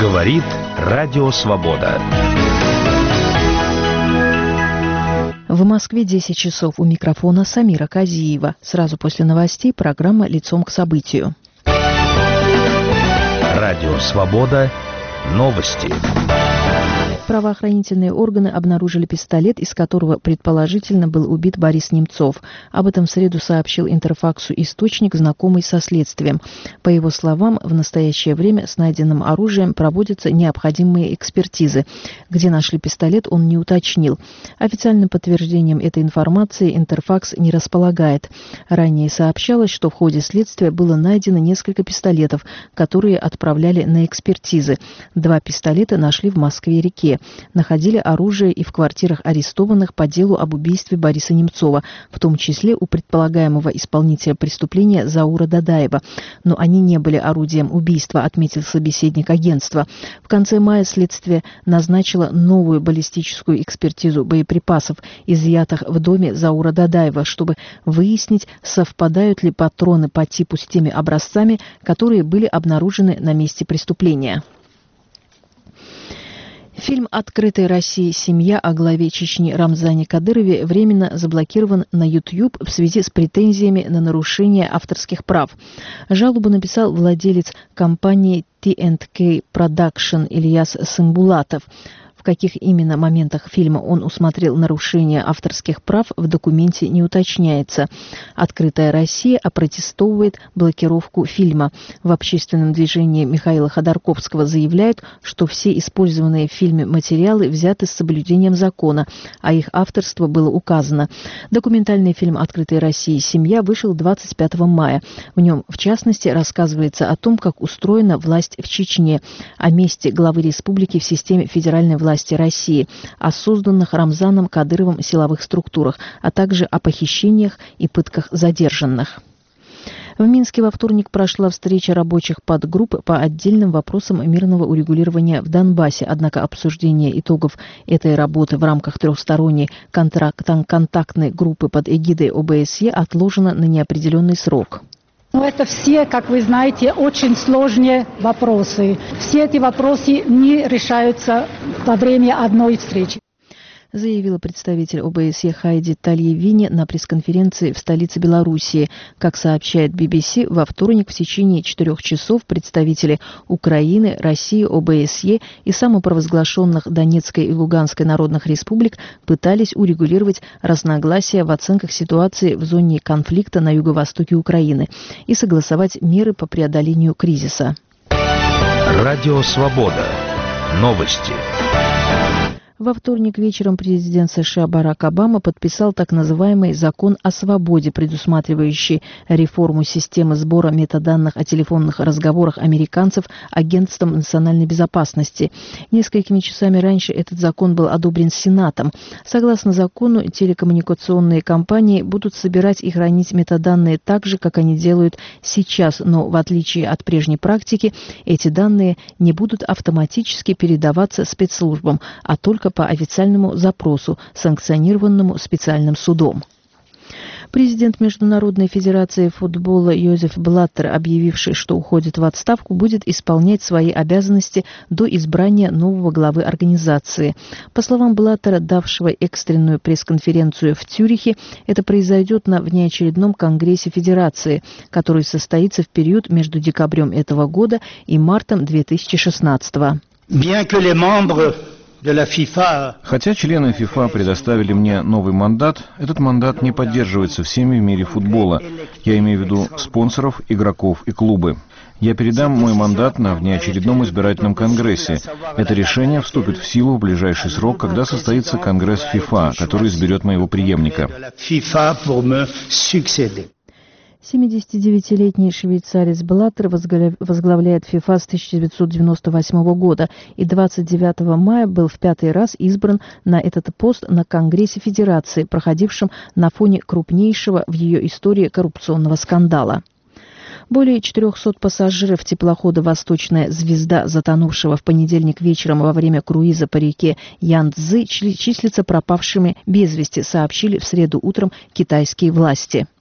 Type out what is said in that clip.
Говорит Радио Свобода. В Москве 10 часов. У микрофона Самира Казиева. Сразу после новостей программа «Лицом к событию». Радио Свобода. Новости. Правоохранительные органы обнаружили пистолет, из которого предположительно был убит Борис Немцов. Об этом в среду сообщил Интерфаксу источник, знакомый со следствием. По его словам, в настоящее время с найденным оружием проводятся необходимые экспертизы. Где нашли пистолет, он не уточнил. Официальным подтверждением этой информации Интерфакс не располагает. Ранее сообщалось, что в ходе следствия было найдено несколько пистолетов, которые отправляли на экспертизы. 2 пистолета нашли в Москве-реке. Находили оружие и в квартирах арестованных по делу об убийстве Бориса Немцова, в том числе у предполагаемого исполнителя преступления Заура Дадаева. Но они не были орудием убийства, отметил собеседник агентства. В конце мая следствие назначило новую баллистическую экспертизу боеприпасов, изъятых в доме Заура Дадаева, чтобы выяснить, совпадают ли патроны по типу с теми образцами, которые были обнаружены на месте преступления. Фильм «Открытая Россия. Семья» о главе Чечни Рамзане Кадырове временно заблокирован на YouTube в связи с претензиями на нарушение авторских прав. Жалобу написал владелец компании T&K Production Ильяс Сымбулатов. В каких именно моментах фильма он усмотрел нарушение авторских прав, в документе не уточняется. «Открытая Россия» опротестовывает блокировку фильма. В общественном движении Михаила Ходорковского заявляют, что все использованные в фильме материалы взяты с соблюдением закона, а их авторство было указано. Документальный фильм «Открытая Россия. Семья» вышел 25 мая. В нем, в частности, рассказывается о том, как устроена власть в Чечне, о месте главы республики в системе федеральной власти России, о созданных Рамзаном Кадыровым силовых структурах, а также о похищениях и пытках задержанных. В Минске во вторник прошла встреча рабочих подгрупп по отдельным вопросам мирного урегулирования в Донбассе, однако обсуждение итогов этой работы в рамках трехсторонней контактной группы под эгидой ОБСЕ отложено на неопределенный срок. Это все, как вы знаете, очень сложные вопросы. Все эти вопросы не решаются во время одной встречи, заявила представитель ОБСЕ Хайди Тальевини на пресс-конференции в столице Белоруссии. Как сообщает BBC, во вторник в течение 4 часов представители Украины, России, ОБСЕ и самопровозглашенных Донецкой и Луганской народных республик пытались урегулировать разногласия в оценках ситуации в зоне конфликта на юго-востоке Украины и согласовать меры по преодолению кризиса. Радио Свобода. Новости. Во вторник вечером президент США Барак Обама подписал так называемый «Закон о свободе», предусматривающий реформу системы сбора метаданных о телефонных разговорах американцев Агентством национальной безопасности. Несколькими часами раньше этот закон был одобрен Сенатом. Согласно закону, телекоммуникационные компании будут собирать и хранить метаданные так же, как они делают сейчас, но в отличие от прежней практики, эти данные не будут автоматически передаваться спецслужбам, а только по официальному запросу, санкционированному специальным судом. Президент Международной федерации футбола Йозеф Блаттер, объявивший, что уходит в отставку, будет исполнять свои обязанности до избрания нового главы организации. По словам Блаттера, давшего экстренную пресс-конференцию в Цюрихе, это произойдет на внеочередном конгрессе федерации, который состоится в период между декабрем этого года и мартом 2016 года. Хотя члены ФИФА предоставили мне новый мандат, этот мандат не поддерживается всеми в мире футбола. Я имею в виду спонсоров, игроков и клубы. Я передам мой мандат на внеочередном избирательном конгрессе. Это решение вступит в силу в ближайший срок, когда состоится конгресс ФИФА, который изберет моего преемника. 79-летний швейцарец Блаттер возглавляет ФИФА с 1998 года и 29 мая был в 5-й раз избран на этот пост на Конгрессе Федерации, проходившем на фоне крупнейшего в ее истории коррупционного скандала. Более 400 пассажиров теплохода «Восточная звезда», затонувшего в понедельник вечером во время круиза по реке Янцзы, числятся пропавшими без вести, сообщили в среду утром китайские власти.